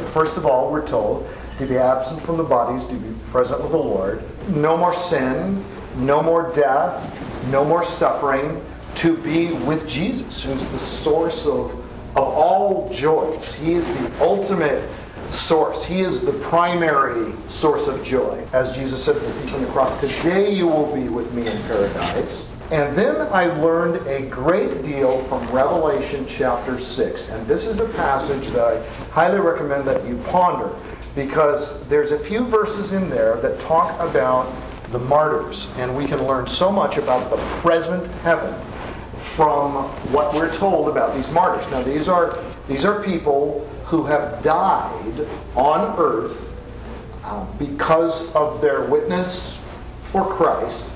First of all, we're told to be absent from the bodies, to be present with the Lord. No more sin, no more death, no more suffering, to be with Jesus, who's the source of all joys. He is the ultimate source. He is the primary source of joy. As Jesus said to the thief on the cross, today you will be with me in paradise. And then I learned a great deal from Revelation chapter 6. And this is a passage that I highly recommend that you ponder, because there's a few verses in there that talk about the martyrs. And we can learn so much about the present heaven from what we're told about these martyrs. Now, these are people who have died on earth because of their witness for Christ.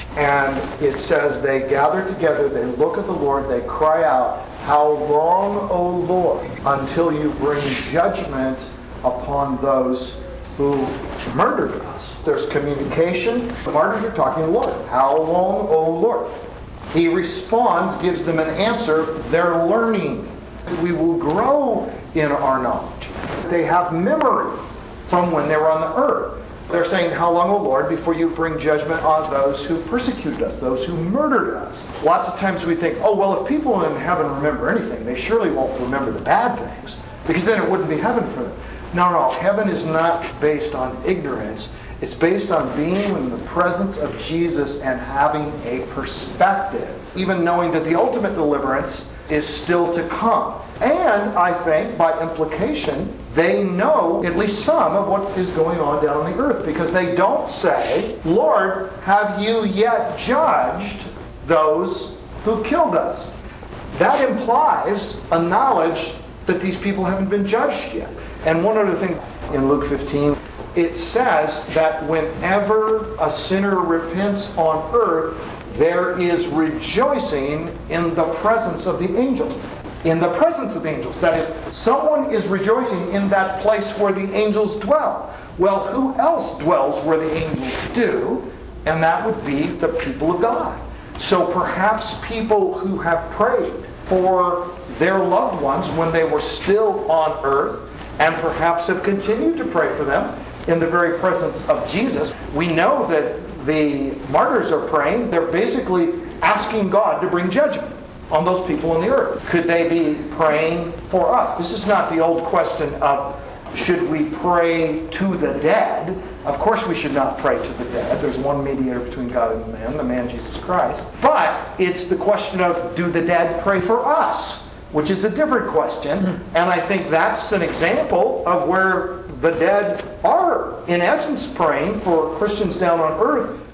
And it says they gather together, they look at the Lord, they cry out, "How long, O Lord, until you bring judgment upon those who murdered us?" There's communication. The martyrs are talking to the Lord. "How long, O Lord?" He responds, gives them an answer. They're learning. We will grow in our knowledge. They have memory from when they were on the earth. They're saying, "How long, O Lord, before you bring judgment on those who persecuted us, those who murdered us?" Lots of times we think, oh, well, if people in heaven remember anything, they surely won't remember the bad things, because then it wouldn't be heaven for them. No, heaven is not based on ignorance. It's based on being in the presence of Jesus and having a perspective, even knowing that the ultimate deliverance is still to come. And I think, by implication, they know at least some of what is going on down on the earth, because they don't say, "Lord, have you yet judged those who killed us?" That implies a knowledge that these people haven't been judged yet. And one other thing, in Luke 15, it says that whenever a sinner repents on earth, there is rejoicing in the presence of the angels. In the presence of the angels. That is, someone is rejoicing in that place where the angels dwell. Well, who else dwells where the angels do? And that would be the people of God. So perhaps people who have prayed for their loved ones when they were still on earth, and perhaps have continued to pray for them in the very presence of Jesus. We know that the martyrs are praying. They're basically asking God to bring judgment on those people on the earth. Could they be praying for us? This is not the old question of, should we pray to the dead? Of course we should not pray to the dead. There's one mediator between God and the man Jesus Christ. But it's the question of, do the dead pray for us? Which is a different question. And I think that's an example of where the dead are, in essence, praying for Christians down on earth